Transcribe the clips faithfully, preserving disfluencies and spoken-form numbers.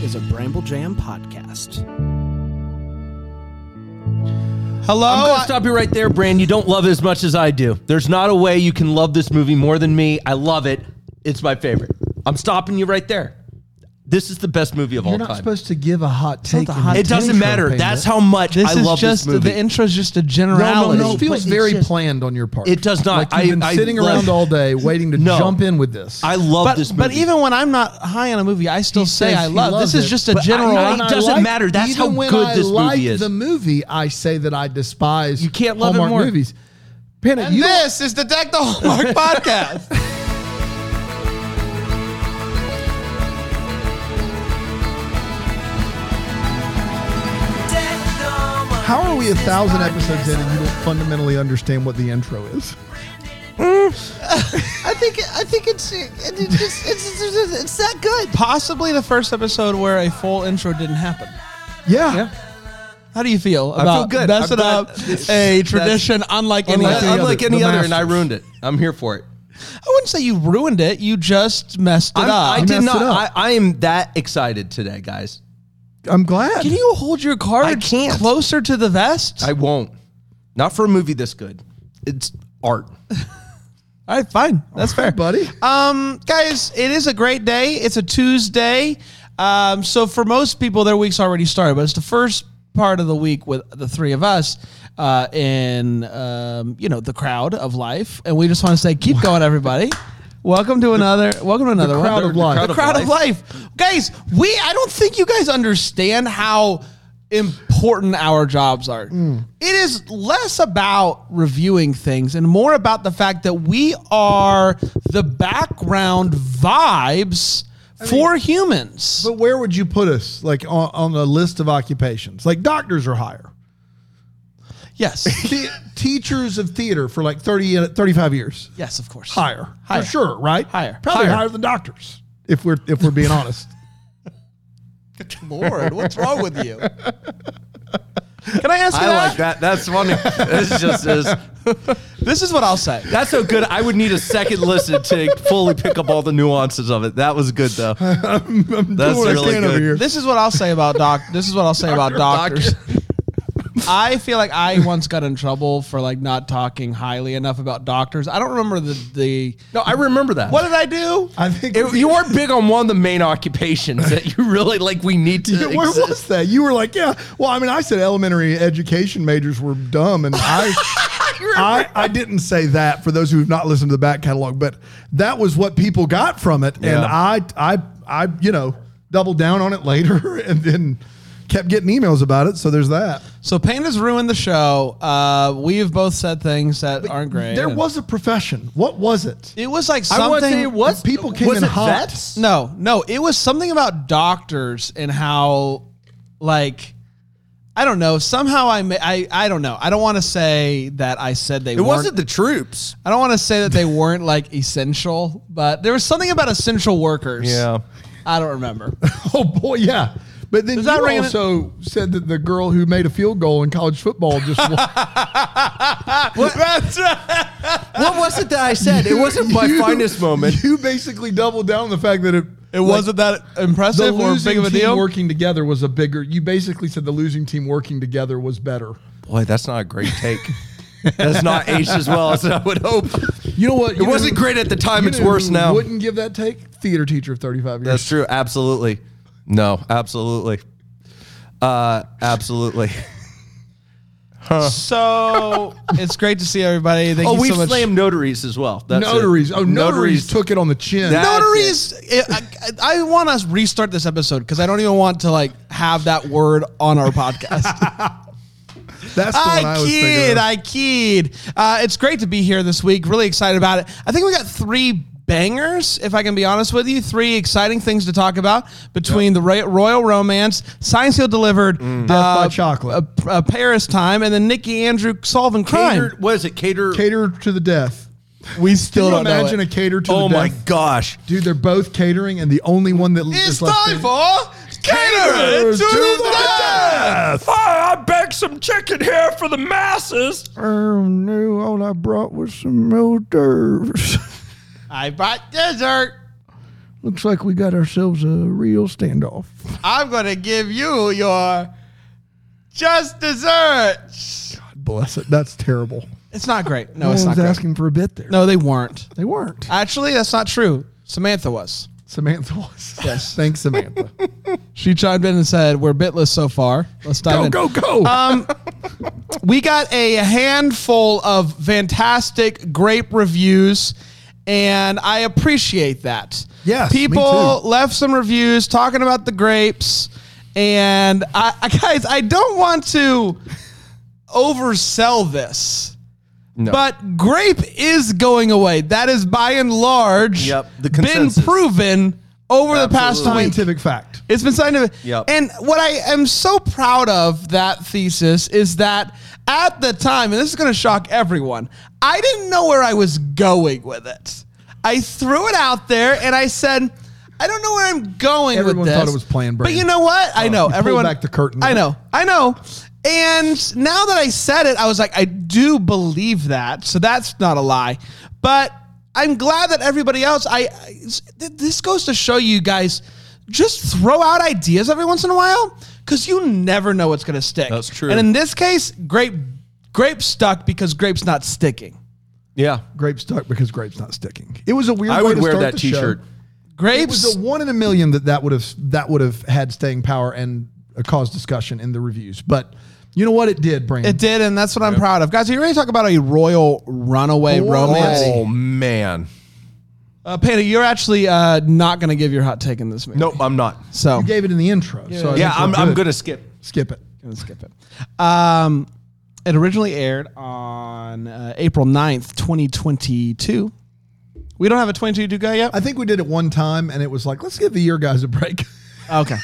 is a Bramble Jam podcast. Hello? I'm going to stop you right there, Brand. You don't love it as much as I do. There's not a way you can love this movie more than me. I love it. It's my favorite. I'm stopping you right there. This is the best movie of You're all not time. supposed to give a hot take. a hot It doesn't intro, matter. Panda. That's how much This I is love just, this movie. the intro is just a No, generality. no, no. It feels but very it's just- planned on your part. It does not. Like you've been I- sitting I- around all day waiting to No. jump in with this. I love But, this movie. but even when I'm not high on a movie, I still He say says I he love. loves This is it. just a But I- general. I- And it I doesn't like- matter. That's even how when good I this movie like is. The movie, I say that I despise. You can't love it Hallmark more. movies. Panda, and you don't- this is the Deck the Hallmark podcast. How are we a thousand episodes in and you don't fundamentally understand what the intro is? I think I think it's it's, it's, it's, it's that good. Possibly the first episode where a full intro didn't happen. Yeah. Yeah. How do you feel I about feel good. messing I'm up glad- a tradition unlike any Unlike other? any Unlike other, any the other, and I Masters. ruined it. I'm here for it. I wouldn't say you ruined it. You just messed it I'm, up. I You did messed not. it I, up. I am that excited today, guys. I'm glad. Can you hold your card I can't. closer to the vest? I won't. Not for a movie this good. It's art. All right, fine. That's Hey, fair, buddy. Um, guys, it is a great day. It's a Tuesday. Um, so for most people, their week's already started, but it's the first part of the week with the three of us uh, in, um, you know, the crowd of life. And we just want to say, keep going, everybody. Welcome to another, welcome to another one. crowd of life. The crowd of life. Guys, we, I don't think you guys understand how important our jobs are. Mm. It is less about reviewing things and more about the fact that we are the background vibes for humans. But where would you put us? Like on, on a list of occupations? Like doctors are higher. Yes. The teachers of theater for like thirty, thirty-five years. Yes, of course. Higher. Higher. For sure, right? Higher. Probably Higher. higher than doctors. If we're if we're being honest. Lord, what's wrong with you? Can I ask you I that? like that. That's funny. This just is. This is what I'll say. That's so good. I would need a second listen to fully pick up all the nuances of it. That was good, though. I'm That's doing what really I can over good. here. This is what I'll say about doc. This is what I'll say about Doctor, doctors. I feel like I once got in trouble for like not talking highly enough about doctors. I don't remember the the. No, I remember that. What did I do? I think It- you weren't big on one of the main occupations that you really like. We need to. Yeah, where exist. was that? You were like, yeah. Well, I mean, I said elementary education majors were dumb, and I, I, I didn't say that for those who have not listened to the back catalog, but that was what people got from it, and Yeah. I, I, I, you know, doubled down on it later, and then kept getting emails about it. So there's that. So Panda's ruined the show. Uh, we have both said things that aren't great. There was a profession. What was it? It was like I want to something. say it was. People came was in it hot. vets? No, no. It was something about doctors and how, like, I don't know. Somehow I, ma- I, I don't know. I don't want to say that I said they. It weren't, wasn't the troops. I don't want to say that they weren't like essential, but there was something about essential workers. Yeah. I don't remember. Oh boy, yeah. But then Does you that ring in- also said that the girl who made a field goal in college football just won. What, what was it that I said? It wasn't my You- finest moment. You basically doubled down on the fact that it It wasn't that the impressive or losing big of a team deal. working together was a bigger. You basically said the losing team working together was better. Boy, that's not a great take. That's not aged as well as I would hope. You know what? It wasn't great at the time. You It's know worse who now. Wouldn't give that take. Theater teacher of thirty-five years. That's true. Absolutely. No, absolutely. Uh, absolutely. So it's great to see everybody. Thank Oh, you we so much. slammed notaries as well. That's it. notaries. Oh, notaries, took it on the chin. That- Notaries. I, I, I want us restart this episode because I don't even want to like have that word on our podcast. That's the one I I was thinking kid, of. I kid. Uh, it's great to be here this week. Really excited about it. I think we got three bangers, if I can be honest with you. Three exciting things to talk about between the Ro- Royal Romance, Science Hill Delivered, Death by Chocolate. uh, uh, Paris Time, and then Nikki Andrew solving crime. Cater, what is it? Cater. Cater to the death. We still Can you don't know imagine it. a cater to Oh the my death? gosh. Dude, they're both catering, and the only one that It's is left time standing- for Cater It to the Death. Hi, I baked some chicken here for the masses. Oh no! All I brought was some hors d'oeuvres. I brought dessert. looks like we got ourselves a real standoff. I'm going to give you your just desserts. God bless it. That's terrible. It's not great. No, No it's one not was great. asking for a bit there. No, they weren't. They weren't. Actually, that's not true. Samantha was. Samantha was. Yes. Thanks, Samantha. She chimed in and said, we're bitless so far. Let's dive Go, in. go, go. Um, we got a handful of fantastic grape reviews, and I appreciate that. Yes, me people too. left some reviews talking about the grapes, and I, I guys, I don't want to oversell this, No. but grape is going away. That is by and large Yep, the been consensus. proven over the past Absolutely. week. Scientific fact. It's been scientific. Yep. And what I am so proud of that thesis is that at the time, and this is going to shock everyone, I didn't know where I was going with it. I threw it out there and I said, I don't know where I'm going Everyone with this. thought it was planned, But Brandon. you know what? I know. you pulled Everyone back the curtain. I know. I know. And now that I said it, I was like, I do believe that. So that's not a lie. But I'm glad that everybody else, I, I this goes to show you guys, just throw out ideas every once in a while because you never know what's going to stick. That's true. And in this case, grape, grape stuck because grape's not sticking. Yeah. Grape stuck because grape's not sticking. It was a weird I way would to wear start that the T-shirt. show. It Grapes. was a one in a million that that would have that would have had staying power and uh, caused discussion in the reviews. But you know what? It did, Brandon. It did, and that's what I'm proud of. Guys, are you ready to talk about a royal runaway Oh, romance? Oh, man. Uh, Panda, you're actually uh, not going to give your hot take in this movie. Nope, I'm not. So You gave it in the intro. So I Yeah, think we're I'm, I'm good. going to skip. Skip it. Gonna skip it. Um, it originally aired on uh, April ninth, twenty twenty-two. We don't have a twenty twenty-two guy yet? I think we did it one time, and it was like, let's give the year guys a break. Okay.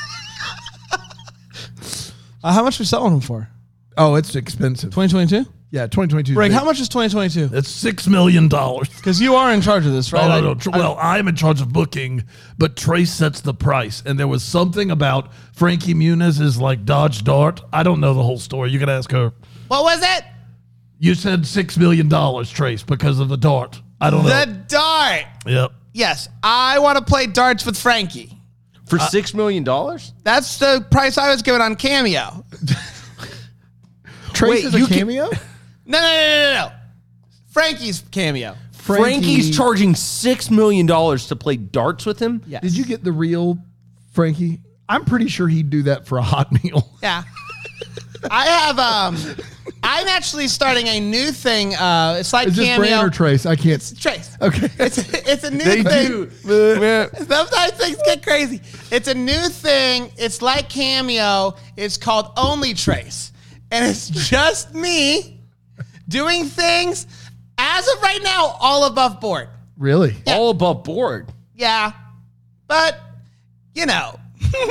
uh, how much are we selling them for? Oh, it's expensive. twenty twenty-two? Yeah, twenty twenty-two. Rick, how much is twenty twenty-two? It's six million dollars. Because you are in charge of this, right? No, I- no, no. Tr- well, I'm in charge of booking, but Trace sets the price. And there was something about Frankie Muniz is like Dodge Dart. I don't know the whole story. You can ask her. What was it? You said six million dollars, Trace, because of the dart. I don't The know. dart. Yep. Yes, I want to play darts with Frankie. For six million dollars? That's the price I was given on Cameo. Trace Wait, is a you can- cameo? No, no, no, no, no. Frankie's Cameo. Frankie's charging six million dollars to play darts with him? Yes. Did you get the real Frankie? I'm pretty sure he'd do that for a hot meal. Yeah. I have um I'm actually starting a new thing. Uh it's like Is this Cameo. Brandon or Trace? I can't. Trace. Okay. It's it's a new They thing. do. Sometimes things get crazy. It's a new thing. It's like Cameo. It's called Only Trace. And it's just me doing things as of right now all above board. Really? All above board. Yeah. But you know.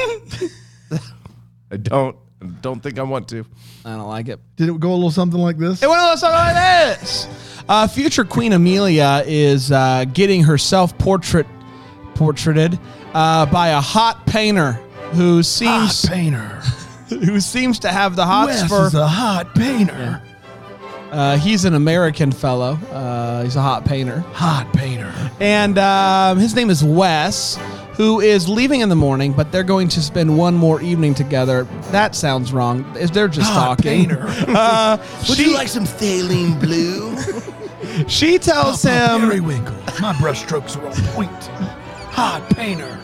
I don't. I don't think I want to. I don't like it. Did it go a little something like this? It went a little something like this. Uh, future Queen Amelia is uh, getting herself portrait portraited uh, by a hot painter who seems painter. who seems to have the hots Wes for. is a hot painter. Uh, he's an American fellow. Uh, he's a hot painter, Hot painter. and um, his name is Wes, who is leaving in the morning, but they're going to spend one more evening together. That sounds wrong. They're just Hot talking. painter. Uh, she, some Thaline blue? she tells him. Periwinkle. My brushstrokes are on point. Hot painter.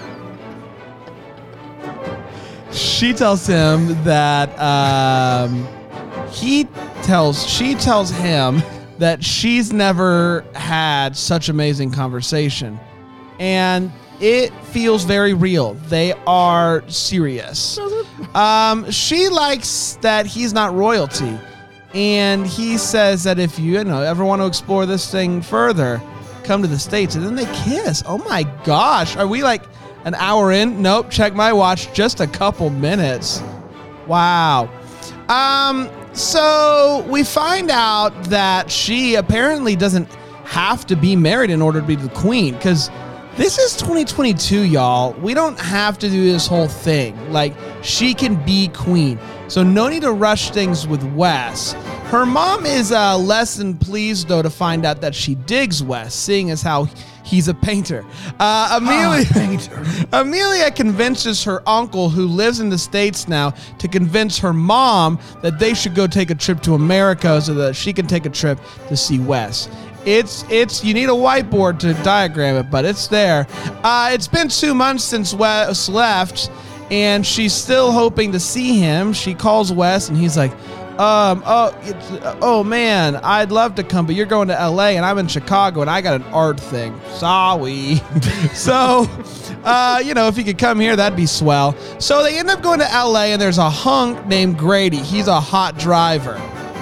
She tells him that um, he tells she tells him that she's never had such amazing conversation, and it feels very real. They are serious. Um, she likes that he's not royalty, and he says that if you, you know ever want to explore this thing further, come to the States. And then they kiss. Oh my gosh, are we like an hour in? Nope. Check my watch. Just a couple minutes. Wow. Um. So we find out that she apparently doesn't have to be married in order to be the queen, because this is twenty twenty-two, y'all. We don't have to do this whole thing. Like, she can be queen. So no need to rush things with Wes. Her mom is uh, less than pleased, though, to find out that she digs Wes, seeing as how He's a painter. Uh, Amelia, painter. Amelia convinces her uncle, who lives in the States now, to convince her mom that they should go take a trip to America so that she can take a trip to see Wes. It's it's you need a whiteboard to diagram it, but it's there. Uh, it's been two months since Wes left, and she's still hoping to see him. She calls Wes, and he's like, um, oh, it's, oh man, I'd love to come, but you're going to L A, and I'm in Chicago, and I got an art thing. Sorry. So, uh, you know, if you could come here, that'd be swell. So they end up going to L A, and there's a hunk named Grady. He's a hot driver.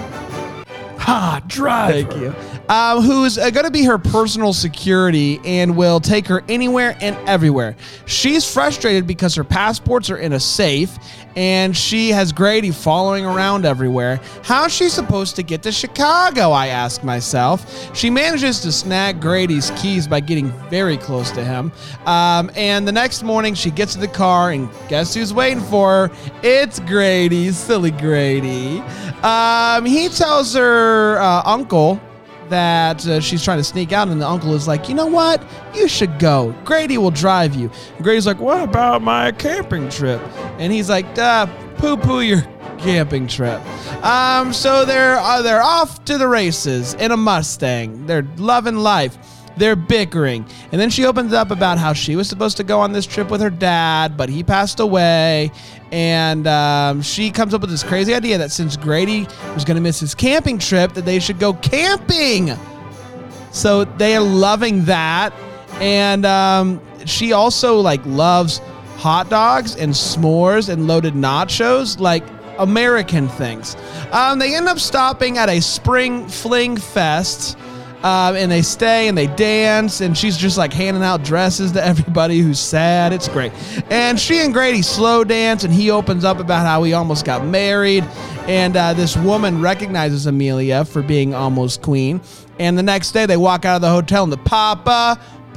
Hot driver. Thank you. Um, who's uh, going to be her personal security and will take her anywhere and everywhere. She's frustrated because her passports are in a safe and she has Grady following around everywhere. How's she supposed to get to Chicago, I ask myself. She manages to snag Grady's keys by getting very close to him. Um, and the next morning she gets to the car and guess who's waiting for her? It's Grady, silly Grady. Um, he tells her uh, uncle that uh, she's trying to sneak out, and the uncle is like, you know what? You should go. Grady will drive you. And Grady's like, what about my camping trip? And he's like, uh, poo-poo your camping trip. Um, so they're uh, they're off to the races in a Mustang. They're loving life. They're bickering. And then she opens up about how she was supposed to go on this trip with her dad, but he passed away. And um, she comes up with this crazy idea that since Grady was going to miss his camping trip, that they should go camping. So they are loving that. And um, she also like loves hot dogs and s'mores and loaded nachos, like American things. Um, they end up stopping at a spring fling fest. Um, and they stay and they dance, and she's just like handing out dresses to everybody who's sad. It's great. And she and Grady slow dance, and he opens up about how he almost got married. And uh, this woman recognizes Amelia for being almost queen. And the next day they walk out of the hotel, and the Papa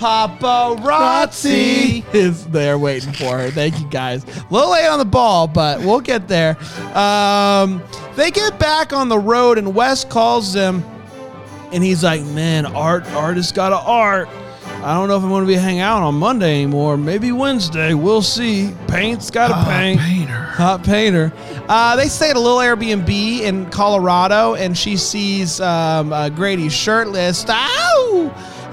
Paparazzi is there waiting for her. Thank you, guys. A little late on the ball, but we'll get there. Um, they get back on the road, and Wes calls them. And he's like, man, art, artist got an art. I don't know if I'm going to be hanging out on Monday anymore. Maybe Wednesday. We'll see. Paint's got a paint. Painter. Hot painter. Uh, they stay at a little Airbnb in Colorado, and she sees um, uh, Grady shirtless. Ow!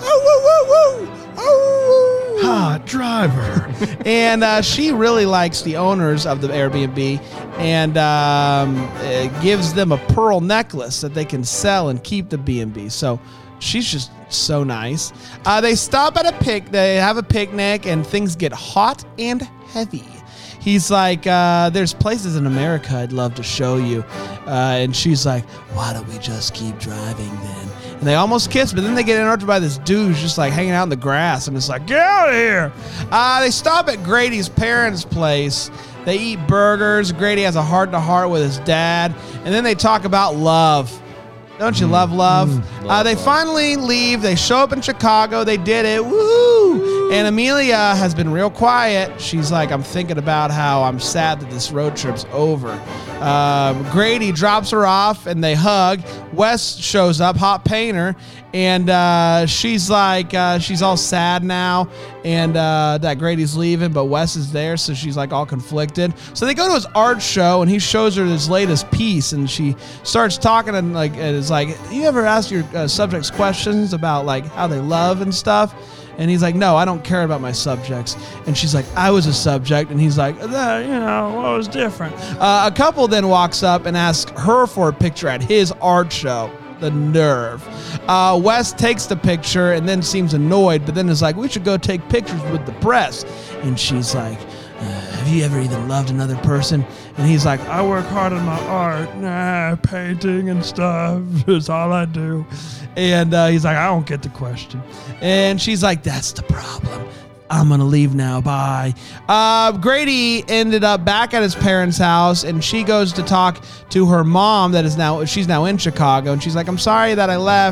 Oh, woo, woo, woo. Oh. Hot driver. And uh, she really likes the owners of the Airbnb and um, uh, gives them a pearl necklace that they can sell and keep the B and B. So she's just so nice. Uh, they stop at a pic. They have a picnic, and things get hot and heavy. He's like, uh, there's places in America I'd love to show you. Uh, and she's like, why don't we just keep driving then? And they almost kiss, but then they get interrupted by this dude who's just like hanging out in the grass, and it's like, get out of here. Uh, they stop at Grady's parents' place. They eat burgers. Grady has a heart-to-heart with his dad, and then they talk about love. Don't you love love? Mm, love uh, they love. Finally leave. They show up in Chicago. They did it. Woo! And Amelia has been real quiet. She's like, I'm thinking about how I'm sad that this road trip's over. Um, Grady drops her off, and they hug. Wes shows up, hot painter, and uh, she's like, uh, she's all sad now, and uh, that Grady's leaving, but Wes is there, so she's like all conflicted. So they go to his art show, and he shows her his latest piece, and she starts talking, and like, and it's like, you ever ask your uh, subjects questions about like how they love and stuff? And he's like, no, I don't care about my subjects. And she's like, I was a subject. And he's like, that, you know, what was different? Uh, a couple then walks up and asks her for a picture at his art show. The nerve. Uh, Wes takes the picture and then seems annoyed, but then is like, we should go take pictures with the press. And she's like, uh, have you ever even loved another person? And he's like, I work hard on my art, nah, painting and stuff. It's all I do. And uh, he's like, I don't get the question. And she's like, that's the problem. I'm going to leave now. Bye. Uh, Grady ended up back at his parents' house, and she goes to talk to her mom that is now, she's now in Chicago. And she's like, I'm sorry that I left.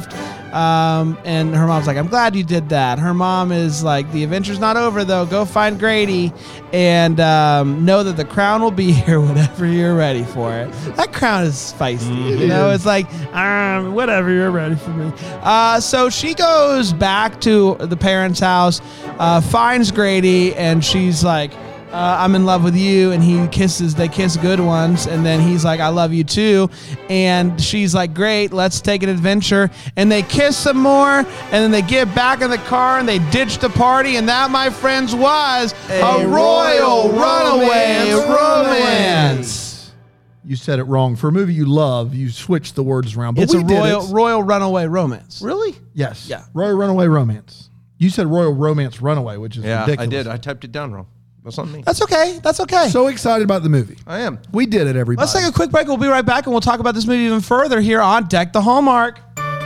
Um, and her mom's like, I'm glad you did that. Her mom is like, the adventure's not over though. Go find Grady and um, know that the crown will be here whenever you're ready for it. That crown is feisty. You know, it's like, um, whatever, you're ready for me. Uh, so she goes back to the parents' house, uh, finds Grady, and she's like, Uh, I'm in love with you, and he kisses, they kiss good ones, and then he's like, I love you too, and she's like, great, let's take an adventure, and they kiss some more, and then they get back in the car, and they ditch the party, and that, my friends, was a, a royal runaway romance. romance. You said it wrong. For a movie you love, you switched the words around. But It's we a did royal it. royal runaway romance. Really? Yes. Yeah. Royal Runaway Romance. You said Royal Romance Runaway, which is Yeah, ridiculous. I did. I typed it down wrong. That's not me. That's okay. That's okay. So excited about the movie. I am. We did it, everybody. Let's take a quick break. We'll be right back, and we'll talk about this movie even further here on Deck the Hallmark.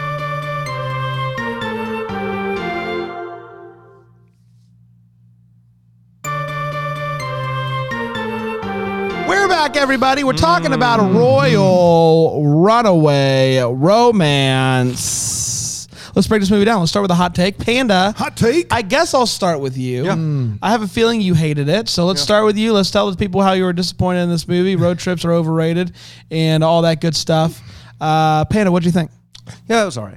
We're back, everybody. We're talking about a royal runaway romance. Let's break this movie down. Let's start with a hot take. Panda. Hot take. I guess I'll start with you. Yeah. I have a feeling you hated it. So let's yeah. start with you. Let's tell the people how you were disappointed in this movie. Road trips are overrated and all that good stuff. Uh, Panda, what'd you think? Yeah, it was all right.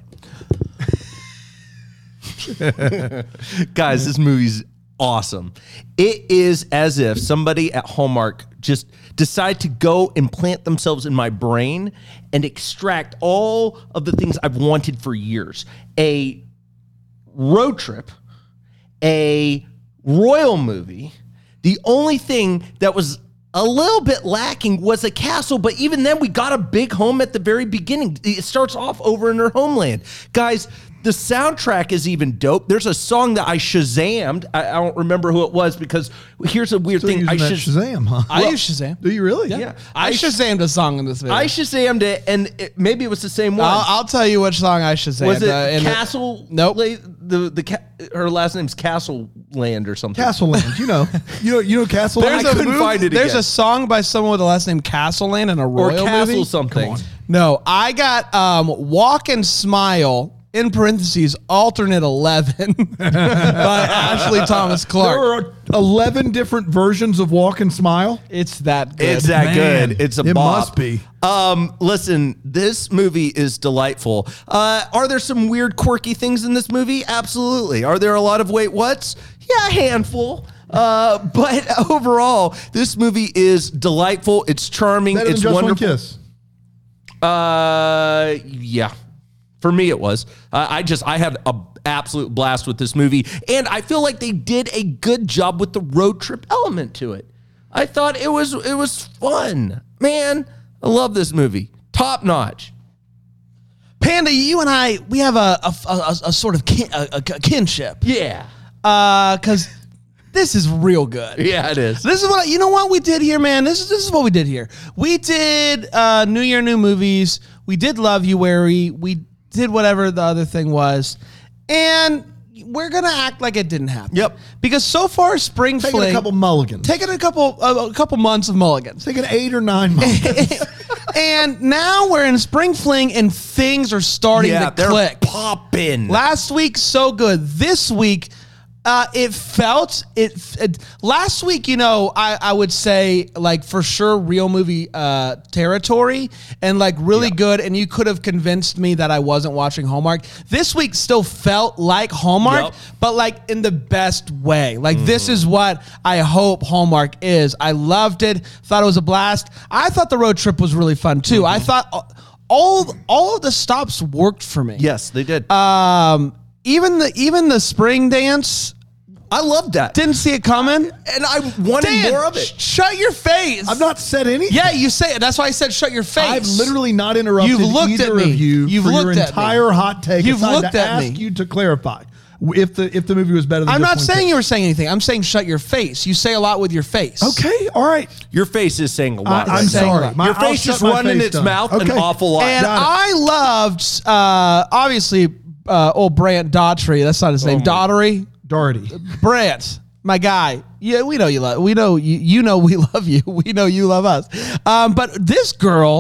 Guys, this movie's awesome. It is as if somebody at Hallmark just decided to go and plant themselves in my brain and extract all of the things I've wanted for years. A road trip, a royal movie. The only thing that was a little bit lacking was a castle, but even then we got a big home at the very beginning. It starts off over in her homeland. Guys, the soundtrack is even dope. There's a song that I Shazammed. I, I don't remember who it was because here's a weird So thing. using I that Shaz- Shazam, huh? I Well, use Shazam. Do you really? Yeah. I, I Shazammed a song in this video. I Shazammed it, and it, maybe it was the same one. I'll, I'll tell you which song I Shazammed. was it uh, in Castle? The, nope. La- the the ca- her last name's Castle Land or something. Castle Land. You know. You know. You know Castle There's Land. I a couldn't movie- find it There's again. a song by someone with the last name Castleland in a or royal Castle movie. something. Come on. No, I got um, Walk and Smile, in parentheses, alternate eleven by Ashley Thomas There Clark. are eleven different versions of Walk and Smile. It's that good. It's that Man, good. It's a it bop. must be. Um, listen, this movie is delightful. Uh, are there some weird, quirky things in this movie? Absolutely. Are there a lot of wait whats? Yeah, a handful. Uh, but overall, this movie is delightful. It's charming. Better than It's Just wonderful. One Kiss. Uh, yeah. For me, it was. Uh, I just, I had an absolute blast with this movie. And I feel like they did a good job with the road trip element to it. I thought it was, it was fun. Man, I love this movie. Top notch. Panda, you and I, we have a a, a, a sort of kin, a, a kinship. Yeah. Uh, because this is real good. Yeah, it is. This is what I, you know what we did here, man. This is this is what we did here. We did uh, New Year, New Movies. We did Love You, Wary. We did whatever the other thing was, and we're gonna act like it didn't happen. Yep. Because so far, Spring Taking Fling, a couple mulligans. taking a couple uh, a couple months of mulligans. Taking eight or nine mulligans. And now we're in Spring Fling, and things are starting Yeah, to they're click. popping. Last week, so good. This week, uh, it felt it, it. Last week, you know, I, I would say like for sure real movie uh, territory and like really good. And you could have convinced me that I wasn't watching Hallmark. This week still felt like Hallmark, Yep. but like in the best way. Like this is what I hope Hallmark is. I loved it. Thought it was a blast. I thought the road trip was really fun too. I thought all all of the stops worked for me. Yes, they did. Um, even the even the spring dance, I loved that. didn't see it coming. and I wanted Dan, more of it. sh- shut your face. I've not said anything. Yeah, you say it. That's why I said shut your face. I've literally not interrupted You've looked either at me. of you You've for your looked at me. entire hot take. You've aside looked to at ask me. you to clarify if the if the movie was better than I'm Just not One saying Kiss. you were saying anything. I'm saying shut your face. You say a lot with your face. Okay, all right. Your face is saying a lot. I, right I'm now. saying sorry. that. My- Your I'll face shut is my running face its down. mouth an Okay. awful lot. And Got it. I loved, uh, obviously, uh, old Brant Daughtry. That's not his name. Daughtry. Doherty. Brant, my guy. Yeah, we know you love. We know you. You know we love you. We know you love us. Um, but this girl,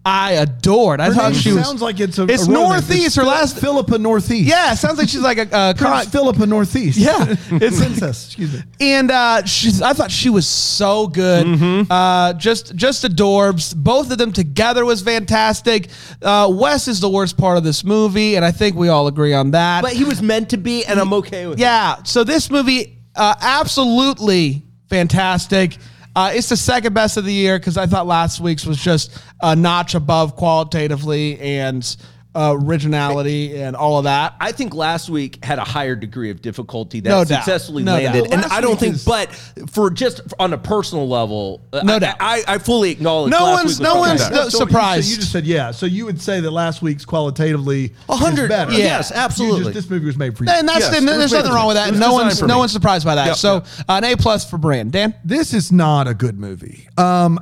I adored. I Her thought name she was. sounds like it's a. It's a real name. Northeast. It's Her Phil- last. Philippa Northeast. Yeah, it sounds like she's like a, a Prince con- Philippa Northeast. Yeah, it's Princess. Excuse me. and uh, she's. I thought she was so good. Mm-hmm. Uh, just, just adorbs. Both of them together was fantastic. Uh, Wes is the worst part of this movie, and I think we all agree on that. But he was meant to be, and I'm okay with it. Yeah. So this movie, uh, absolutely fantastic. Uh, it's the second best of the year because I thought last week's was just a notch above qualitatively and uh, originality and all of that. I think last week had a higher degree of difficulty that No doubt. successfully No landed, doubt. and Last I don't week think. is- But for just on a personal level, uh, No I, doubt. I, I fully acknowledge. No last one's- week was no fucking one's- better. no- So surprised. You, so you just said yeah. So you would say that last week's qualitatively A hundred- is better. yeah. Yes, absolutely. You just, this movie was made for you. And that's Yes, the, it was there's made nothing for wrong me. with It that. was No designed one's for no me. one's surprised by that. Yep, so yep. uh, an A plus for Brand. Dan. This is not a good movie. Um,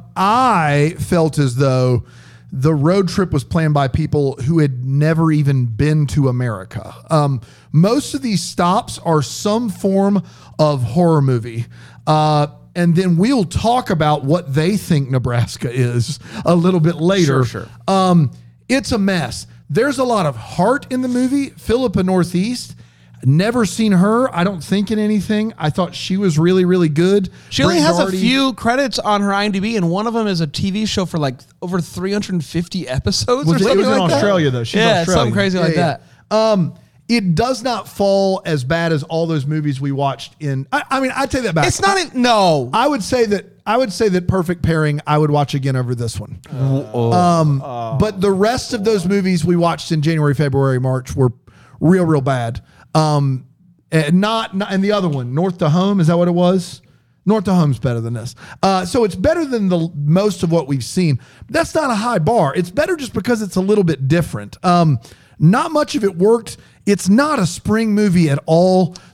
I felt as though the road trip was planned by people who had never even been to America. Um, most of these stops are some form of horror movie. Uh, and then we'll talk about what they think Nebraska is a little bit later. Sure, sure. Um, it's a mess. There's a lot of heart in the movie. Philippa Northeast. Never seen her. I don't think in anything. I thought she was really, really good. She only Brent has Doherty- a few credits on her IMDb, and one of them is a T V show for like over three hundred fifty episodes. Was or it- it something was in like that. Australia, though. She's yeah, Australian. something crazy Yeah, like yeah. that. Um, it does not fall as bad as all those movies we watched in. I, I mean, I take that back. It's not. A, no. I would say that I would say that Perfect Pairing I would watch again over this one. Uh, um, but the rest of those movies we watched in January, February, March were real, real bad. Um, and not, not and the other one, North to Home, is that what it was? North to Home's better than this. Uh, so it's better than the most of what we've seen. That's not a high bar. It's better just because it's a little bit different. Um, not much of it worked. It's not a spring movie at all. The,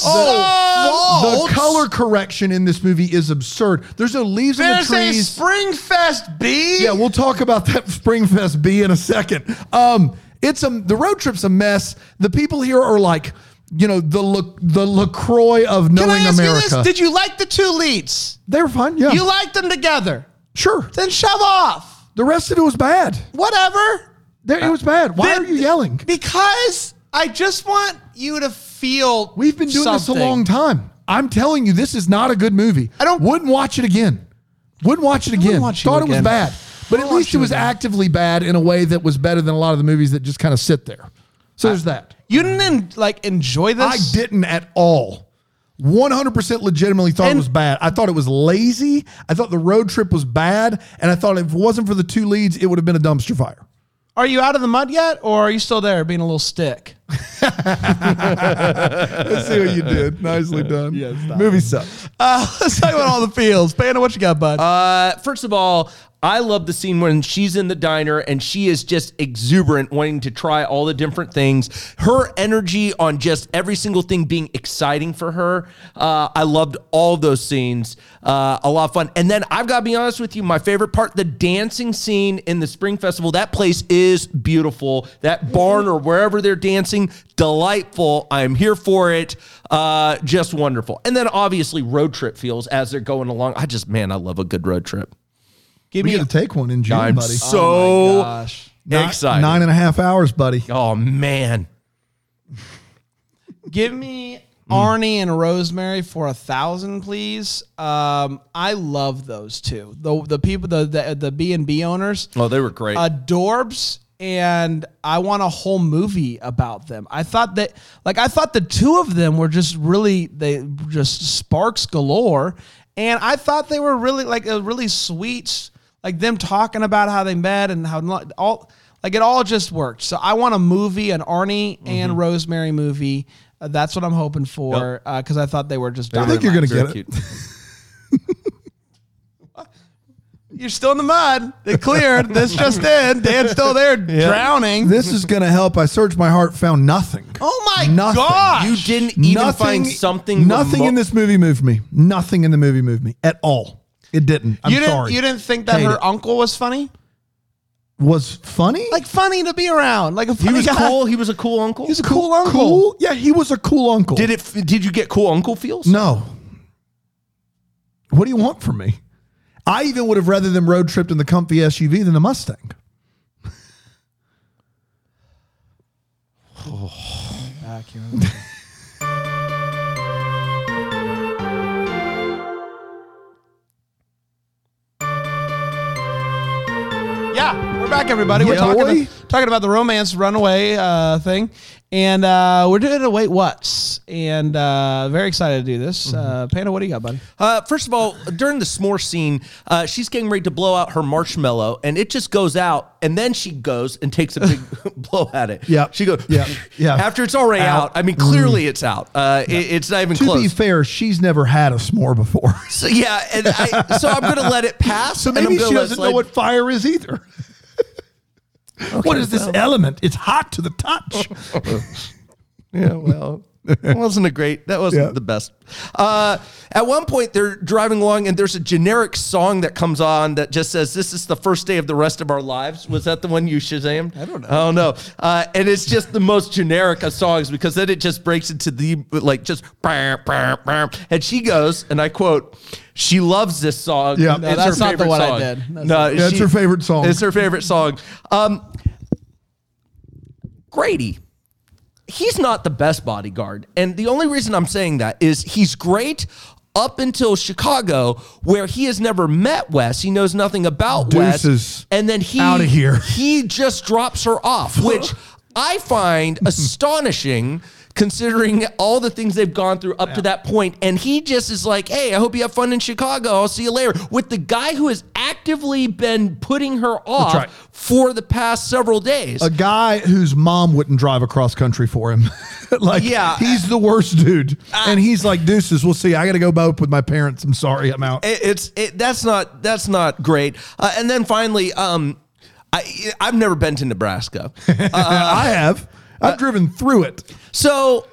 Assault! the color correction in this movie is absurd. There's no leaves in the There's a trees. Springfest B. Yeah, we'll talk about that Springfest B in a second. Um, it's a the road trip's a mess. The people here are like, you know, the La, the LaCroix of Can knowing I ask America. you this? Did you like the two leads? They were fun. Yeah, You liked them together. sure. Then shove off. The rest of it was bad. Whatever. There, it was bad. Why Then- are you yelling? Because I just want you to feel. We've been doing this a something. long time. I'm telling you, this is not a good movie. I don't- Wouldn't watch it again. Wouldn't watch it again. watch you Thought it was again. bad, but at watch least it you was again. actively bad in a way that was better than a lot of the movies that just kind of sit there. So there's that. You didn't like enjoy this. I didn't at all. one hundred percent legitimately thought And- it was bad. I thought it was lazy. I thought the road trip was bad. And I thought if it wasn't for the two leads, it would have been a dumpster fire. Are you out of the mud yet, or are you still there being a little stick? Let's see what you did. Nicely done. Yes, movie sucks. Uh, let's talk about all the feels. Panda, what you got, bud? Uh, first of all, I love the scene when she's in the diner and she is just exuberant, wanting to try all the different things. Her energy on just every single thing being exciting for her. Uh, I loved all of those scenes. Uh, a lot of fun. And then I've got to be honest with you, my favorite part, the dancing scene in the Spring Festival. That place is beautiful. That barn or wherever they're dancing, delightful. I'm here for it. Uh, just wonderful. And then obviously road trip feels as they're going along. I just, man, I love a good road trip. Give We me. got to take one in June, I'm buddy. so Oh my gosh. excited. Nine and a half hours, buddy. Oh man. Give me Arnie and Rosemary for a thousand, please. Um, I love those two. The the people, the the the B and B owners, Oh, they were great. adorbs, and I want a whole movie about them. I thought that, like, I thought the two of them were just really, they just sparks galore, and I thought they were really like a really sweet, like them talking about how they met and how not, all like it all just worked. So I want a movie, an Arnie and Rosemary movie. Uh, that's what I'm hoping for because I thought they were just. I think you're going to get it. You're still in the mud. It cleared. This just in. Dan's still there drowning. This is going to help. I searched my heart, found nothing. Oh my Nothing. gosh. You didn't even find something. Nothing remo- in this movie moved me. Nothing in the movie moved me at all. It didn't. I'm you didn't, sorry. You didn't think that Hate her it. uncle was funny? Was funny? Like funny to be around. Like a He funny was guy. cool. He was a cool uncle. He was a cool uncle. Cool? Yeah, he was a cool uncle. Did it? Did you get cool uncle feels? No. What do you want from me? I even would have rather them road tripped in the comfy S U V than the Mustang. Back here. Yeah, we're back, everybody. We're Yeah, talking, boy. talking about the romance runaway uh, thing. And uh, we're doing a Wait What's. And uh, very excited to do this. Uh, Panda, what do you got, buddy? Uh, first of all, during the s'more scene, uh, she's getting ready to blow out her marshmallow, and it just goes out, and then she goes and takes a big blow at it. Yeah. She goes, Yeah. Yeah. After it's already out. Out. I mean, clearly it's out. Uh, it- it's not even To close. be fair, she's never had a s'more before. So, yeah, and I, so I'm going to let it pass. So and I'm maybe gonna she let doesn't slide. know what fire is either. What is this element? It's hot to the touch. Yeah, well, that wasn't a great, that wasn't Yeah. the best. Uh, at one point, they're driving along, and there's a generic song that comes on that just says, "This is the first day of the rest of our lives." Was that the one you Shazammed? I don't know. I don't know. Uh, and it's just the most generic of songs because then it just breaks into the, like, just, bah, bah, bah. And she goes, and I quote, she loves this song. Yeah. It's No, her that's not the favorite one I song. did. That's no, Yeah, it's her favorite song. It's her favorite song. Um, Grady. He's not the best bodyguard. And the only reason I'm saying that is he's great up until Chicago, where he has never met Wes. He knows nothing about Wes. Deuces. And then he Outta here. he just drops her off, which I find astonishing considering all the things they've gone through up to that point. And he just is like, hey, I hope you have fun in Chicago. I'll see you later. With the guy who has actively been putting her off right. for the past several days. A guy whose mom wouldn't drive across country for him. Like, Yeah. he's the worst dude. And he's like, deuces, we'll see. I got to go boat with my parents. I'm sorry. I'm out. It- it's it, that's not that's not great. Uh, and then finally, um, I I've never been to Nebraska, I have. I've driven through it. so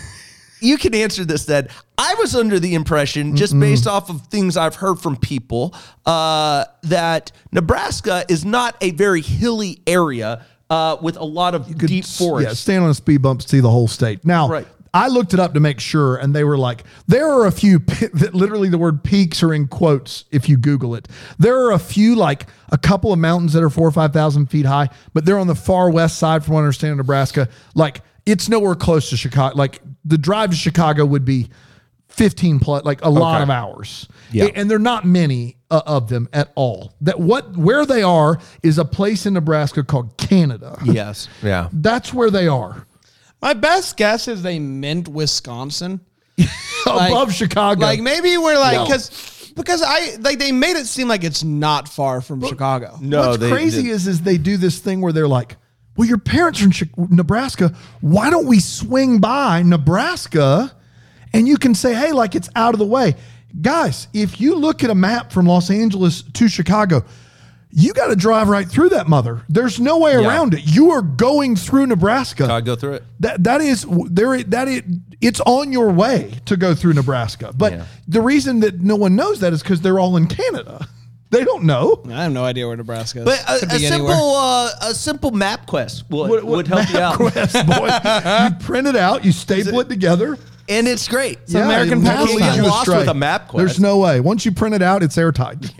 you can answer this. Then I was under the impression, just based off of things I've heard from people, uh, that Nebraska is not a very hilly area uh, with a lot of Could deep s- forest. Yeah, stand on a speed bump, see the whole state. Now, Right. I looked it up to make sure, and they were like, there are a few, p- that literally the word peaks are in quotes if you Google it. There are a few, like a couple of mountains that are four or five thousand feet high, but they're on the far west side, from what I understand, of Nebraska. Like, it's nowhere close to Chicago. Like, the drive to Chicago would be fifteen plus, like a lot Okay. of hours. Yeah. A- And they're not many uh, of them at all. That what where they are is a place in Nebraska called Canada. Yes. Yeah. That's where they are. My best guess is they meant Wisconsin. Like- Above Chicago. Like maybe we're like No. because because I like they made it seem like it's not far from Chicago. No, What's they crazy did- is is they do this thing where they're like, well, your parents are in Chi- Nebraska. Why don't we swing by Nebraska and you can say, hey, like it's out of the way. Guys, if you look at a map from Los Angeles to Chicago, you got to drive right through that mother. There's no way Yeah. around it. You are going through Nebraska. Can I go through it? That that is there. That it it's on your way to go through Nebraska. But Yeah. the reason that no one knows that is because they're all in Canada. They don't know. I have no idea where Nebraska is. But a, Could a be simple anywhere. uh, a simple map quest would, What- what would help you out. MapQuest, boy. You print it out, you staple it together. And it's great. an American it never pastime. leads you Lost astray. with a map quest. There's no way. Once you print it out, it's airtight.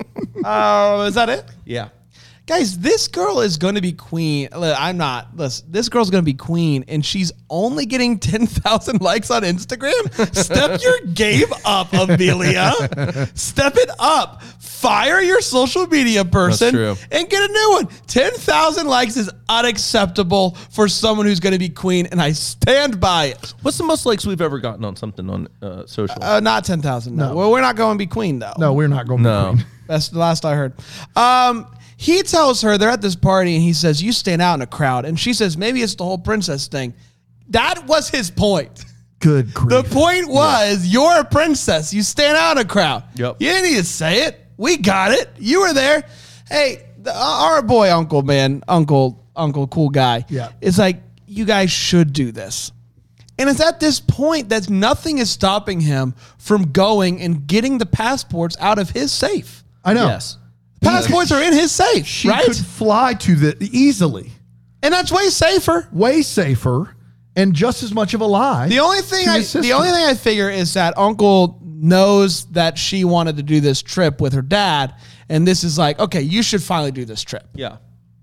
Oh, is that it? Yeah. Guys, this girl is going to be queen. Look, I'm not. Listen, this girl's going to be queen, and she's only getting ten thousand likes on Instagram. Step your game up, Amelia. Step it up. Fire your social media person true. and get a new one. ten thousand likes is unacceptable for someone who's going to be queen, and I stand by it. What's the most likes we've ever gotten on something on uh, social? Uh, not ten thousand. No. No. Well, we're not going to be queen, though. No, we're not going No. to be queen. That's the last I heard. Um, he tells her they're at this party and he says, you stand out in a crowd. And she says, maybe it's the whole princess thing. That was his point. Good The grief. point was, you're a princess. You stand out in a crowd. Yep. You didn't need to say it. We got it. You were there. Hey, the, our boy, Uncle, man, Uncle, Uncle, cool guy. Yeah. It's like, you guys should do this. And it's at this point that nothing is stopping him from going and getting the passports out of his safe. I know. Yes. Passports are in his safe, She right? could fly to the easily. And that's way safer. Way safer and just as much of a lie. The only thing to I his the sister. only thing I figure is that Uncle knows that she wanted to do this trip with her dad, and this is like, okay, you should finally do this trip. Yeah.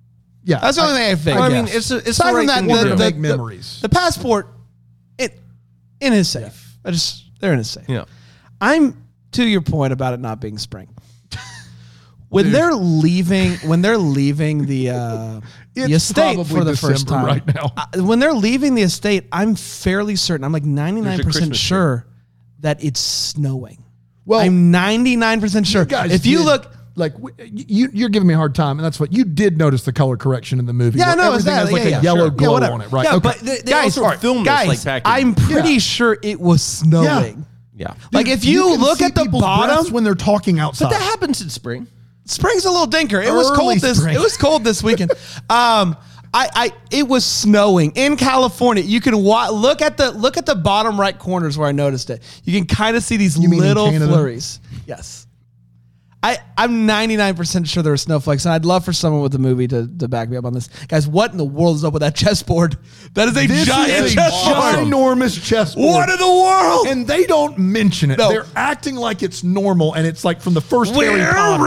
Yeah, That's the only thing I think. I mean, guess. it's a, it's Aside the from right that, thing the, to do. the, Make the- memories. The passport, it in his safe. I just they're in his safe. Yeah. I'm to your point about it not being spring. When they're leaving, when they're leaving the uh, the It's estate probably for the first December time right now. uh, when they're leaving the estate, I'm fairly certain. I'm like ninety-nine percent Christmas tree. sure that it's snowing. Well, I'm ninety-nine percent sure. guys If you did- look, like w- you, you're giving me a hard time, and that's what you did notice the color correction in the movie. Yeah, where no, it's everything that. has like Yeah, a yeah, yellow sure. Yeah, glow whatever. on it, right? Yeah, Okay. but they, they guys, also filmed guys, this like back in, I'm pretty Yeah. sure it was snowing. yeah. Like if you, can look see at the people's breaths bottom, when they're talking outside. But that happens in spring. spring's a little dinker. It was Early cold this. spring. It was cold this weekend. um, I, I, it was snowing in California. You can wa- look at the look at the bottom right corners where I noticed it. You can kind of see these mean in little Canada? flurries. Yes. I, I'm ninety-nine percent sure there were snowflakes, and I'd love for someone with the movie to, to back me up on this. Guys, what in the world is up with that chessboard? That is a This giant is a chessboard. ginormous chessboard. What in the world? And they don't mention it. No. They're acting like it's normal, and it's like from the first Harry We're Potter.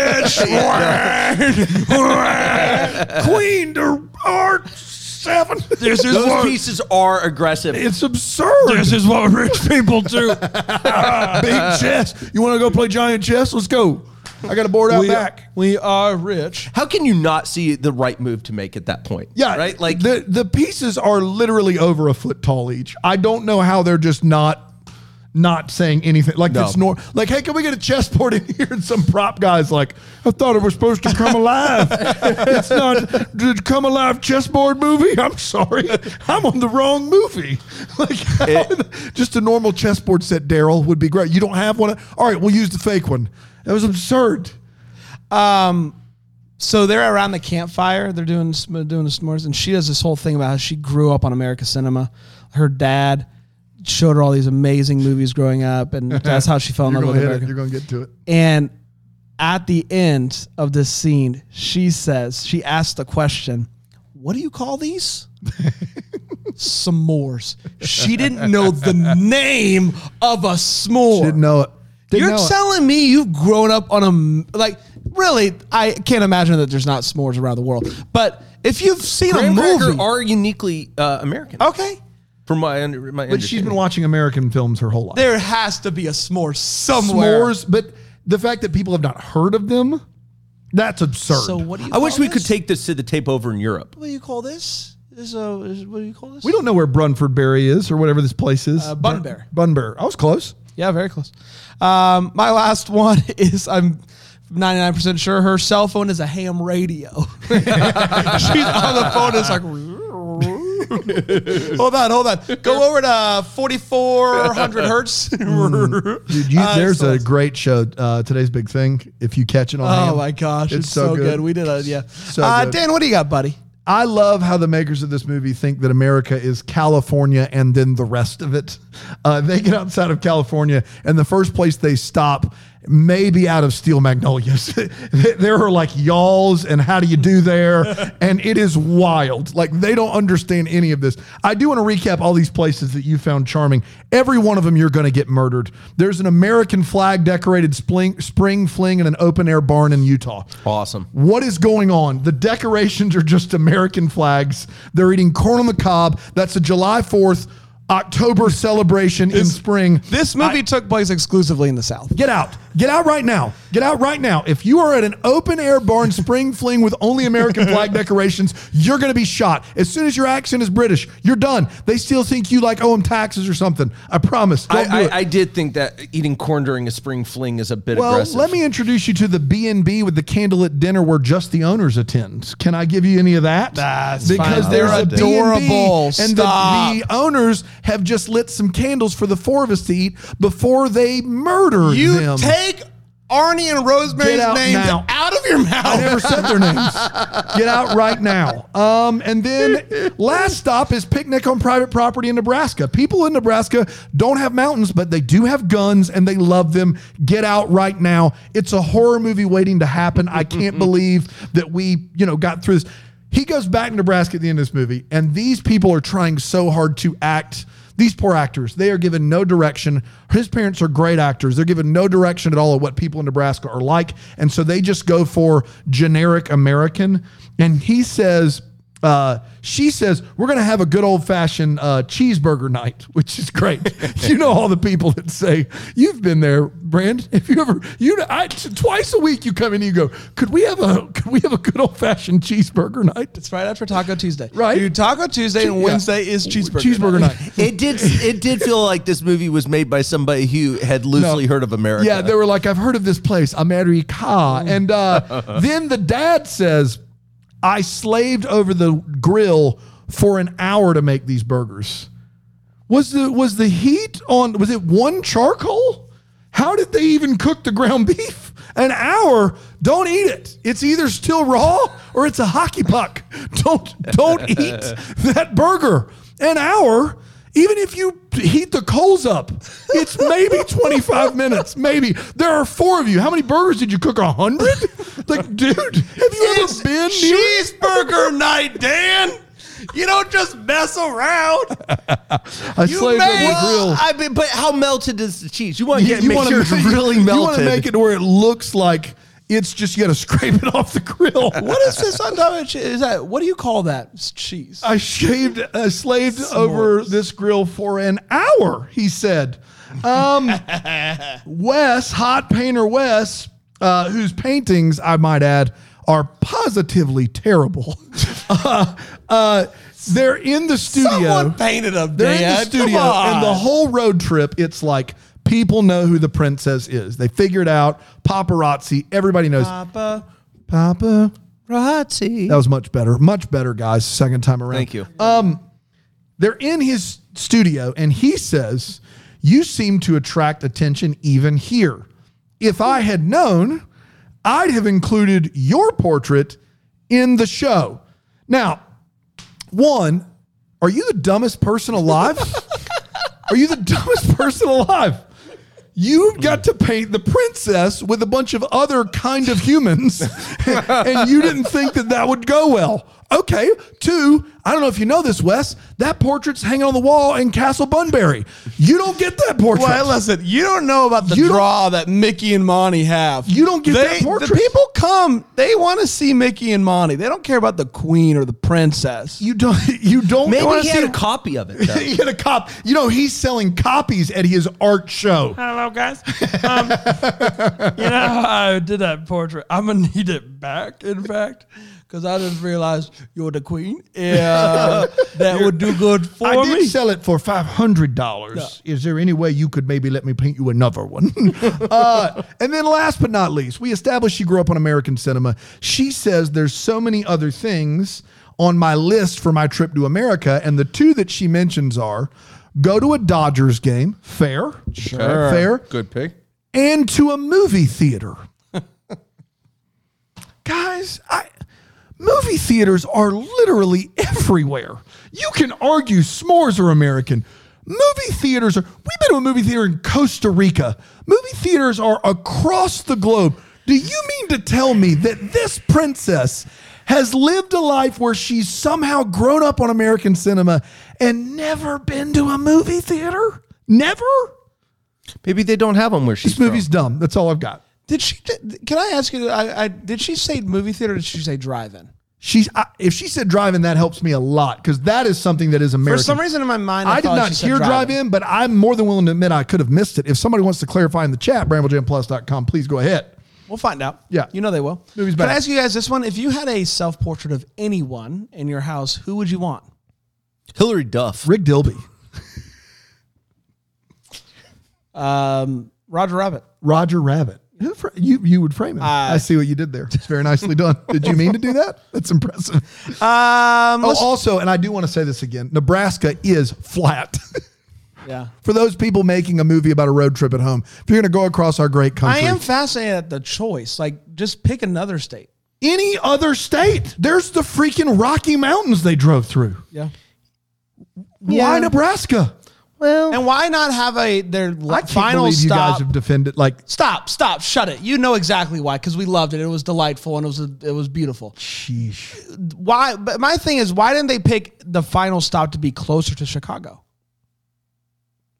rich. Queen to art seven. This is Those what, pieces are aggressive. It's absurd. this is what rich people do. Big chess. You want to go play giant chess? Let's go. I got a board out we, back. we are rich. How can you not see the right move to make at that point? Yeah, right. Like the the pieces are literally over a foot tall each. I don't know how they're just not not saying anything. Like No. it's nor like, hey, can we get a chessboard in here? And some prop guy's like, I thought it was supposed to come alive. It's not the come alive chessboard movie. I'm sorry, I'm on the wrong movie. Like just a normal chessboard set, Daryl, would be great. You don't have one. All right, we'll use the fake one. That was absurd. Um, so they're around the campfire. They're doing sm- doing the s'mores, and she does this whole thing about how she grew up on American cinema. Her dad showed her all these amazing movies growing up, and that's how she fell in You're love gonna with hit it. America. You're gonna get to it. And at the end of this scene, she says, she asks the question, what do you call these? S'mores. She didn't know the name of a s'more. Didn't know it. Didn't You're know it. telling me you've grown up on a, like, really, I can't imagine that there's not s'mores around the world. But if you've seen a graham movie. cracker are uniquely uh, American. Okay. From my under, my But she's been watching American films her whole life. There has to be a s'more somewhere. S'mores, but the fact that people have not heard of them, that's absurd. So what do you I wish call we could this? take this to the tape over in Europe. What do you call this? This is a, is, what do you call this? we don't know where Brunford Berry is or whatever this place is. Uh, Bunbury. Bunbury. I was close. Yeah, very close. Um, my last one is I'm ninety-nine percent sure her cell phone is a ham radio. She's on the phone. It's like, hold on, hold on. Go over to forty-four hundred hertz. Dude, you, Uh, there's so- a great show. Uh, Today's Big Thing. If you catch it on Oh ham. my gosh, it's, It's so so, good. good. We did a yeah. So uh, good. Dan, what do you got, buddy? I love how the makers of this movie think that America is California and then the rest of it. Uh, they get outside of California, and the first place they stop may be out of Steel Magnolias. There are like y'alls and how do you do there? And it is wild. Like they don't understand any of this. I do want to recap all these places that you found charming. Every one of them you're going to get murdered. There's an American flag decorated spring, spring fling in an open air barn in Utah. Awesome. What is going on? The decorations are just American flags. They're eating corn on the cob. That's a July fourth October celebration in spring. This movie took place exclusively in the South. Get out. Get out right now. Get out right now. If you are at an open air barn spring fling with only American flag decorations, you're going to be shot. As soon as your accent is British, you're done. They still think you like owe them taxes or something. I promise. Don't do I, it. I, I did think that eating corn during a spring fling is a bit Well, aggressive. let me introduce you to the B and B with the candlelit dinner where just the owners attend. Can I give you any of that? That's because fine. there's They're a B and B, adorable. and Stop. the, the owners have just lit some candles for the four of us to eat before they murder You them. take Arnie and Rosemary's Get out names now. out of your mouth. I never said their names. Get out right now. Um, and then last stop is picnic on private property in Nebraska. People in Nebraska don't have mountains, but they do have guns and they love them. Get out right now. It's a horror movie waiting to happen. I can't believe that we, you know, got through this. He goes back to Nebraska at the end of this movie, and these people are trying so hard to act These poor actors, they are given no direction. His parents are great actors. They're given no direction at all of what people in Nebraska are like. And so they just go for generic American. And he says, uh, she says, we're going to have a good old fashioned uh, cheeseburger night, which is great. You know, all the people that say, you've been there, Brand. If you ever, you I, twice a week you come in and you go, could we have a, could we have a good old fashioned cheeseburger night? It's right after Taco Tuesday. Right. Dude, Taco Tuesday and Yeah. Wednesday is cheeseburger. Cheeseburger night. It did. It did feel like this movie was made by somebody who had loosely No. heard of America. Yeah, they were like, I've heard of this place, America. And uh, then the dad says, I slaved over the grill for an hour to make these burgers. Was the was the heat on, was it one charcoal? How did they even cook the ground beef? An hour, don't eat it. It's either still raw or it's a hockey puck. Don't, don't eat that burger. An hour, even if you heat the coals up, it's maybe twenty-five minutes. Maybe. There are four of you. How many burgers did you cook? A hundred? Like, dude, have you It's ever been near? cheeseburger night, Dan. You don't just mess around. I You slaved over made- the grill. Well, I mean, but how melted is the cheese? You want to You- get you make wanna sure it's make- really melted. You want to make it where it looks like it's just, you got to scrape it off the grill. What is this on top of cheese? Is that, what do you call that? It's cheese. I shaved, I slaved over this grill for an hour, he said. Um, Wes, hot painter Wes, uh, whose paintings, I might add, are positively terrible. uh, uh, they're in the studio. Someone painted them, They're in the Dad. studio, Come on. and the whole road trip, it's like people know who the princess is. They figured out paparazzi. Everybody knows Papa. Papa. Razzi. That was much better. Much better, guys. Second time around. Thank you. They're in his studio, and he says, you seem to attract attention even here. If I had known, I'd have included your portrait in the show. Now, one, are you the dumbest person alive? Are you the dumbest person alive? You got to paint the princess with a bunch of other kind of humans, and you didn't think that that would go well. Okay. Two, I don't know if you know this, Wes. That portrait's hanging on the wall in Castle Bunbury. You don't get that portrait. Well, listen, you don't know about the You don't- draw that Mickey and Monty have. You don't get they, that portrait. The people come, they want to see Mickey and Monty. They don't care about the queen or the princess. You don't. You don't. Maybe wanna he see had a copy of it. Though. He had a cop. You know, he's selling copies at his art show. Hello, guys. Um, you know how I did that portrait? I'm going to need it back, in fact, because I just realized you're the queen. Yeah, that would do good for I did me. sell it for five hundred dollars. Is there any way you could maybe let me paint you another one? uh, and then last but not least, we established she grew up on American cinema. She says there's so many other things on my list for my trip to America. And the two that she mentions are go to a Dodgers game. Fair. Sure. Fair. Good pick. And to a movie theater. Guys, I... movie theaters are literally everywhere. You can argue s'mores are American. Movie theaters are, we've been to a movie theater in Costa Rica. Movie theaters are across the globe. Do you mean to tell me that this princess has lived a life where she's somehow grown up on American cinema and never been to a movie theater? Never? Maybe they don't have them where she's This movie's dumb. That's all I've got. Did she? Can I ask you? I, I did she say movie theater? Or did she say drive-in? She's I, if she said drive-in, that helps me a lot because that is something that is American. For some reason in my mind, I, I did thought not she said hear drive-in. drive-in, but I'm more than willing to admit I could have missed it. If somebody wants to clarify in the chat, bramble jam plus dot com, please go ahead. We'll find out. Yeah. You know they will. Movie's Can back. I ask you guys this one? If you had a self-portrait of anyone in your house, who would you want? Hillary Duff. Rick Dilby, Um, Roger Rabbit. Roger Rabbit. Who fra- You you would frame him. Uh, I see what you did there. It's very nicely done. Did you mean to do that? That's impressive. Um, Oh, let's- also, and I do want to say this again, Nebraska is flat. yeah. For those people making a movie about a road trip at home, if you're going to go across our great I country, am fascinated at the choice. Like, just pick another state. any other state, there's the freaking Rocky Mountains they drove through. Yeah. Why Yeah. Nebraska? Well, And why not have a their I can't final believe you stop? guys have defended like. Stop! Stop! Shut it! You know exactly why, because we loved it. It was delightful and it was it was beautiful. Sheesh. Why? But my thing is, why didn't they pick the final stop to be closer to Chicago?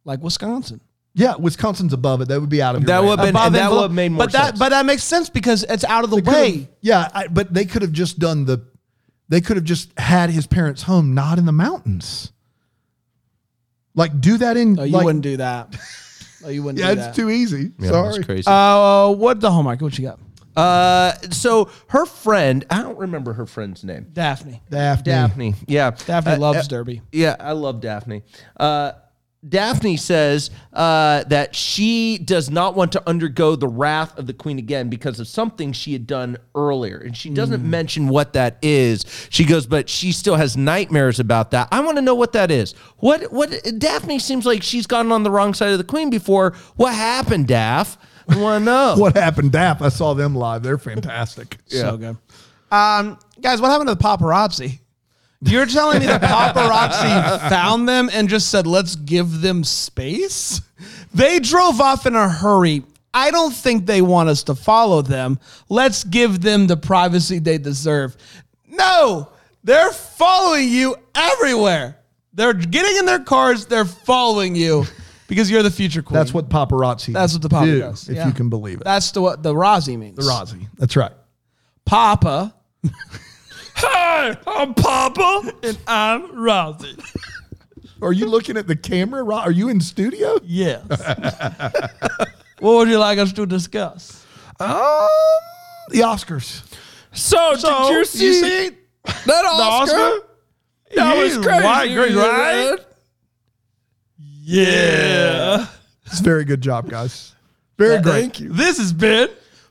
like Wisconsin. Yeah, Wisconsin's above it. That would be out of your That way. would have been, Above and that and would below. have made more but that, sense. But that makes sense because it's out of the They could've- way. Yeah, I, but they could have just done the. They could have just had his parents' home not in the mountains. Like do that in. Oh, you like, wouldn't do that. Oh, you wouldn't Yeah, do it's that. too easy. Yeah, Sorry. that's crazy. Uh, what the Hallmark? What you got? Uh, so her friend, I don't remember her friend's name. Daphne. Daphne. Daphne. Yeah. Daphne Uh, loves uh, Derby. Yeah, I love Daphne. Uh, Daphne says uh, that she does not want to undergo the wrath of the queen again because of something she had done earlier. And she doesn't Mm. mention what that is. She goes, but she still has nightmares about that. I want to know what that is. What, what, Daphne seems like she's gotten on the wrong side of the queen before. What happened, Daph? I want to know. What happened, Dap? I saw them live. They're fantastic. So good. Um, guys, what happened to the paparazzi? You're telling me the paparazzi found them and just said, let's give them space? They drove off in a hurry. I don't think they want us to follow them. Let's give them the privacy they deserve. No, they're following you everywhere. They're getting in their cars. They're following you because you're the future queen. That's what paparazzi. That's what the papa do, does. if Yeah. you can believe it. That's the, what the Rozzy means. The Rozzy. That's right. Papa. Hi, I'm Papa, and I'm Rozzy. Are you looking at the camera? Ro- Are you in studio? Yes. What would you like us to discuss? Um, the Oscars. So, So, did you see, see that Oscar? Oscar? That was He's crazy, white, great, right? man. Yeah. It's a very good job, guys. Very great. Thank you. This has been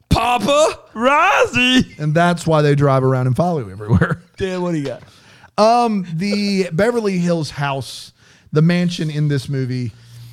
Papa. Rozzy. And that's why they drive around and follow you everywhere. Dan, what do you got? Um, the Beverly Hills house, the mansion in this movie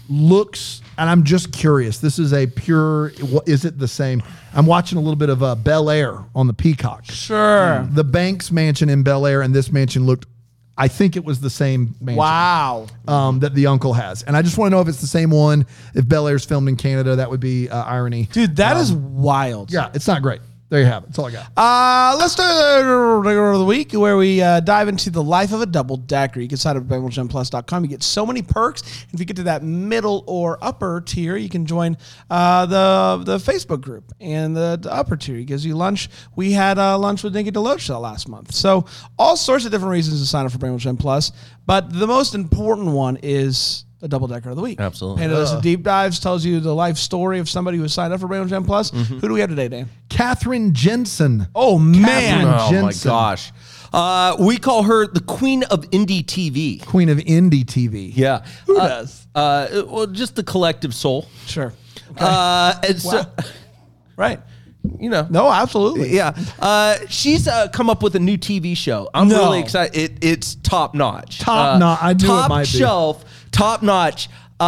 looks, and I'm just curious. This is a pure. What is it the same? I'm watching a little bit of uh, Bel Air on the Peacock. Sure. The Banks mansion in Bel Air and this mansion looked. I think it was the same mansion. Wow. Um, that the uncle has, and I just want to know if it's the same one. If Bel Air's filmed in Canada, that would be uh, irony. Dude, that is wild. Yeah, it's not great. There you have it. That's all I got. Uh, let's do the regular of the week where we uh, dive into the life of a double decker. You can sign up at Bengals Gen Plus dot com. You get so many perks. If you get to that middle or upper tier, you can join uh, the the Facebook group. And the, the upper tier gives you lunch. We had uh, lunch with Nikki DeLoach last month. So all sorts of different reasons to sign up for Bengals Gen Plus. But the most important one is the double decker of the week. Absolutely. Painted us deep dives, tells you the life story of somebody who signed up for Bengals Gen Plus. Mm-hmm. Who do we have today, Dan? Catherine Jensen. Oh, man. Catherine Oh my Jensen. gosh. Uh, we call her the queen of indie T V. Queen of Indie T V. Yeah. Who Uh, does? Uh, well, just the collective soul. Sure. Uh, and so, Right. you know. No, absolutely. Yeah. Uh, she's uh, come up with a new T V show. I'm No. really excited. It, it's top notch. Top Uh, notch. I knew it top might be. shelf, top notch.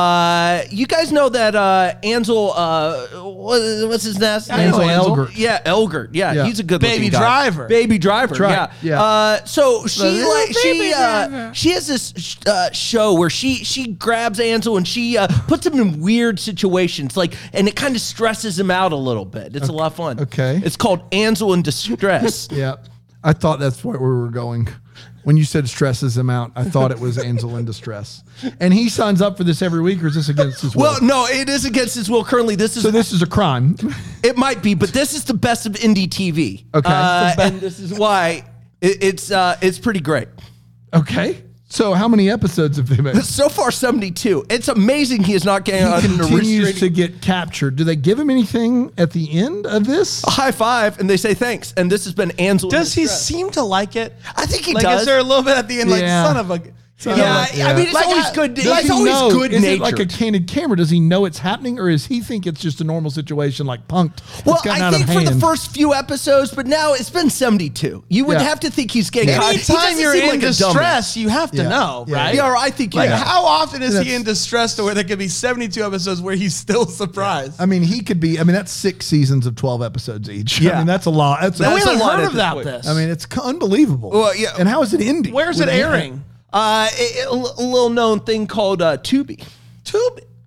Uh, you guys know that uh, Ansel, uh, what, what's his name? I know Ansel. Elgert. Yeah, Elgert. Yeah, Yeah. he's a good Baby looking guy. Driver. Baby Driver. right. Yeah. Yeah. Uh, so she little like she baby uh, driver. she has this sh- uh, show where she she grabs Ansel and she uh, puts him in weird situations, like, and it kind of stresses him out a little bit. It's a lot of fun. okay. It's called Ansel in Distress. Yeah. I thought that's where we were going. When you said stresses him out, I thought it was Ansel in distress. And he signs up for this every week, or is this against his will? Well, no, it is against his will currently. This is so this is a crime. it might be, but this is the best of indie T V. Okay. Uh, and this is why it, it's uh, it's pretty great. Okay. So how many episodes have they made? So far, seventy-two. It's amazing he is not getting He on a continues restraining to get captured. Do they give him anything at the end of this? high five, and they say thanks. And this has been Ansel. in Does he Distress. seem to like it? I think he like, does. Is there a little bit at the end, like, Yeah. son of a... son Yeah, of a- I mean, it's Like, always I- good. Does It's he always know? good Is natured. it like a candid camera? Does he know it's happening, or does he think it's just a normal situation like Punked? Well, It's gotten I out of think for the hand? first few episodes, but now it's been seventy-two. You would Yeah. have to think he's getting Yeah. caught. He Anytime doesn't you're seem in like a dummy. distress, you have to Yeah. know, Yeah. right? Yeah, or I think Like, yeah. how often is he That's- in distress to where there could be seventy-two episodes where he's still surprised? I mean, he could be. I mean, that's six seasons of twelve episodes each. I Yeah. mean, that's a lot. That's, And we That's a haven't lot heard at this about point. this. I mean, it's unbelievable. Well, yeah. And how is it ending? Where's it With- airing? Uh, a, a little known thing called uh, Tubi. Tube.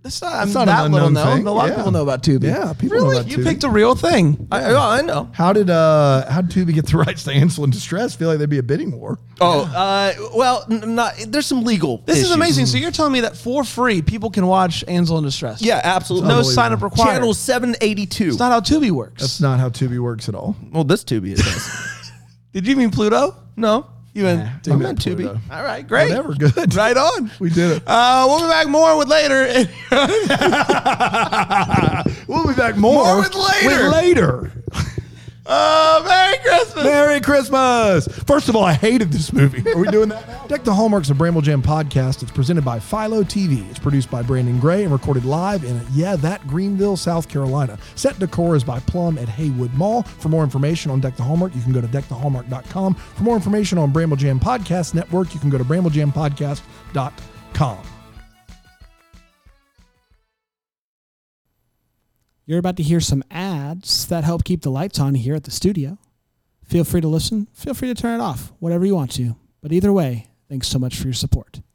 That's not, I'm not that an little unknown known. thing. A lot Yeah. of people know about Tubi. Yeah, people know really? about You Tubi. picked a real thing. I, oh, I know. How did uh how did Tubi get the rights to Ansel in Distress? I feel like there'd be a bidding war. Oh, uh, well, n- not. There's some legal. This issues. is amazing. So you're telling me that for free, people can watch Ansel in Distress? Yeah, absolutely. No Unbelievable. sign up required. Channel seven eighty-two. It's not how Tubi works. That's not how Tubi works at all. Well, this Tubi is. Nice. Did you mean Pluto? No, You meant Nah, Tubi. I I meant meant Tubi. Pluto. All right, great. Whatever, good. Right on. We did it. Uh, we'll be back more with later. We'll be back more, More with later. With later. uh, Merry Christmas. Merry Christmas. First of all, I hated this movie. Are we doing that now? Deck the Hallmarks, a Bramble Jam podcast. It's presented by Philo T V. It's produced by Brandon Gray and recorded live in, yeah, that Greenville, South Carolina. Set decor is by Plum at Haywood Mall. For more information on Deck the Hallmark, you can go to deck the hallmark dot com. For more information on Bramble Jam Podcast Network, you can go to bramble jam podcast dot com. You're about to hear some ads that help keep the lights on here at the studio. Feel free to listen. Feel free to turn it off, whatever you want to. But either way, thanks so much for your support.